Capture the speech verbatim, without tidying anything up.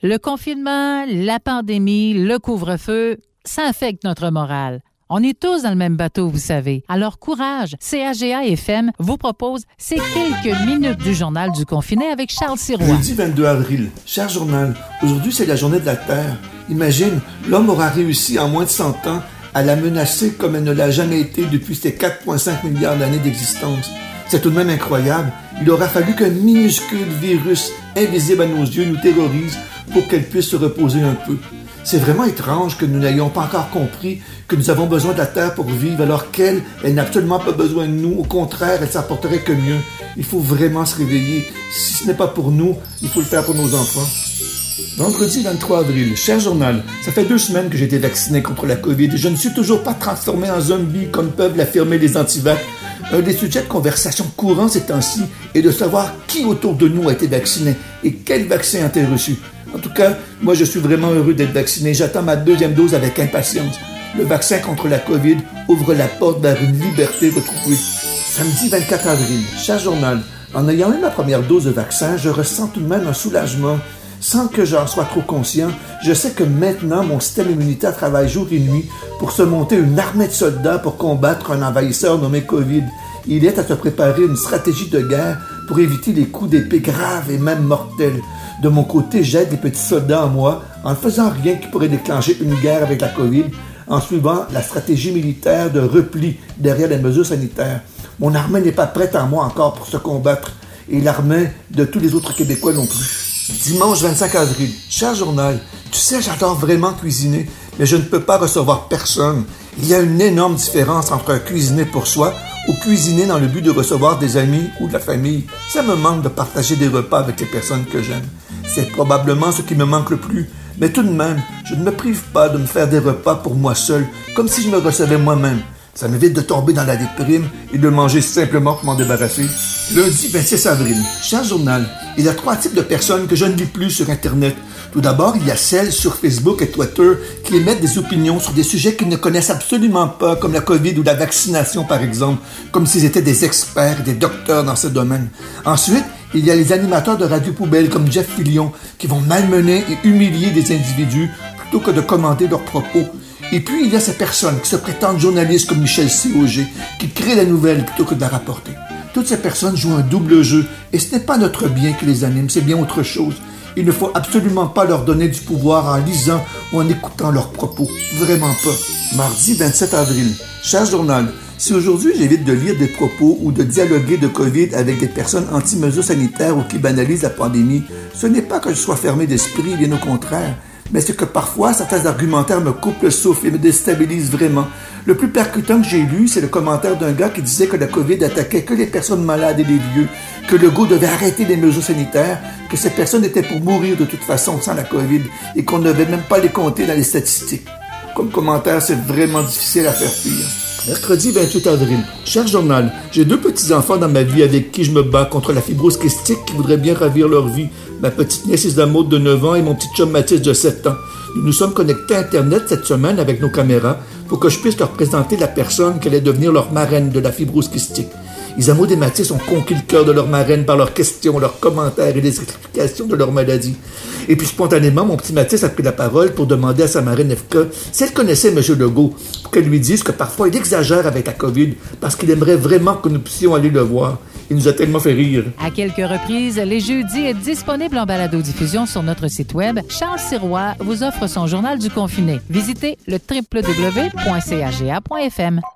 Le confinement, la pandémie, le couvre-feu, ça affecte notre morale. On est tous dans le même bateau, vous savez. Alors, courage! C A G A F M vous propose ces quelques minutes du journal du confiné avec Charles Sirois. Jeudi vingt-deux avril. Cher journal, aujourd'hui, c'est la journée de la Terre. Imagine, l'homme aura réussi en moins de cent ans à la menacer comme elle ne l'a jamais été depuis ses quatre virgule cinq milliards d'années d'existence. C'est tout de même incroyable. Il aura fallu qu'un minuscule virus invisible à nos yeux nous terrorise pour qu'elle puisse se reposer un peu. C'est vraiment étrange que nous n'ayons pas encore compris que nous avons besoin de la Terre pour vivre, alors qu'elle, elle n'a absolument pas besoin de nous. Au contraire, elle s'apporterait que mieux. Il faut vraiment se réveiller. Si ce n'est pas pour nous, il faut le faire pour nos enfants. Vendredi vingt-trois avril. Cher journal, ça fait deux semaines que j'ai été vacciné contre la COVID et je ne suis toujours pas transformé en zombie comme peuvent l'affirmer les antivax. Un des sujets de conversation courants ces temps-ci est de savoir qui autour de nous a été vacciné et quel vaccin a-t-il reçu. En tout cas, moi je suis vraiment heureux d'être vacciné. J'attends ma deuxième dose avec impatience. Le vaccin contre la COVID ouvre la porte vers une liberté retrouvée. Samedi vingt-quatre avril. Cher journal, en ayant eu ma première dose de vaccin, je ressens tout de même un soulagement. Sans que j'en sois trop conscient, je sais que maintenant mon système immunitaire travaille jour et nuit pour se monter une armée de soldats pour combattre un envahisseur nommé COVID. Il est à se préparer une stratégie de guerre pour éviter les coups d'épée graves et même mortels. De mon côté, j'aide les petits soldats en moi en ne faisant rien qui pourrait déclencher une guerre avec la COVID, en suivant la stratégie militaire de repli derrière les mesures sanitaires. Mon armée n'est pas prête en moi encore pour se combattre, et l'armée de tous les autres Québécois non plus. Dimanche vingt-cinq avril. Cher journal, tu sais, j'adore vraiment cuisiner, mais je ne peux pas recevoir personne. Il y a une énorme différence entre cuisiner pour soi ou cuisiner dans le but de recevoir des amis ou de la famille. Ça me manque de partager des repas avec les personnes que j'aime. C'est probablement ce qui me manque le plus. Mais tout de même, je ne me prive pas de me faire des repas pour moi seul, comme si je me recevais moi-même. Ça m'évite de tomber dans la déprime et de manger simplement pour m'en débarrasser. Lundi vingt-six avril. Cher journal, il y a trois types de personnes que je ne lis plus sur Internet. Tout d'abord, il y a celles sur Facebook et Twitter qui émettent des opinions sur des sujets qu'ils ne connaissent absolument pas, comme la COVID ou la vaccination par exemple, comme s'ils étaient des experts et des docteurs dans ce domaine. Ensuite, il y a les animateurs de radio poubelle comme Jeff Fillion qui vont malmener et humilier des individus plutôt que de commenter leurs propos. Et puis, il y a ces personnes qui se prétendent journalistes comme Michel C. Auger, qui créent la nouvelle plutôt que de la rapporter. Toutes ces personnes jouent un double jeu, et ce n'est pas notre bien qui les anime, c'est bien autre chose. Il ne faut absolument pas leur donner du pouvoir en lisant ou en écoutant leurs propos. Vraiment pas. Mardi vingt-sept avril. Cher journal, si aujourd'hui j'évite de lire des propos ou de dialoguer de COVID avec des personnes anti-mesures sanitaires ou qui banalisent la pandémie, ce n'est pas que je sois fermé d'esprit, bien au contraire. Mais c'est que parfois, certains argumentaires me coupent le souffle et me déstabilisent vraiment. Le plus percutant que j'ai lu, c'est le commentaire d'un gars qui disait que la COVID attaquait que les personnes malades et les vieux, que Legault devait arrêter les mesures sanitaires, que ces personnes étaient pour mourir de toute façon sans la COVID et qu'on ne devait même pas les compter dans les statistiques. Comme commentaire, c'est vraiment difficile à faire pire. Mercredi vingt-huit avril. Cher journal, j'ai deux petits-enfants dans ma vie avec qui je me bats contre la fibrose kystique qui voudraient bien ravir leur vie. Ma petite nièce Isla Maud de neuf ans et mon petit chum Mathis de sept ans. Nous nous sommes connectés à Internet cette semaine avec nos caméras pour que je puisse leur présenter la personne qui allait devenir leur marraine de la fibrose kystique. Isla Maud et Mathis ont conquis le cœur de leur marraine par leurs questions, leurs commentaires et les explications de leur maladie. Et puis spontanément, mon petit Mathis a pris la parole pour demander à sa marraine F K si elle connaissait M. Legault, pour qu'elle lui dise que parfois il exagère avec la COVID parce qu'il aimerait vraiment que nous puissions aller le voir. Il nous a tellement fait rire. À quelques reprises, les jeudis est disponible en balado-diffusion sur notre site web. Charles Sirois vous offre son journal du confiné. Visitez le w w w point c a g a point f m.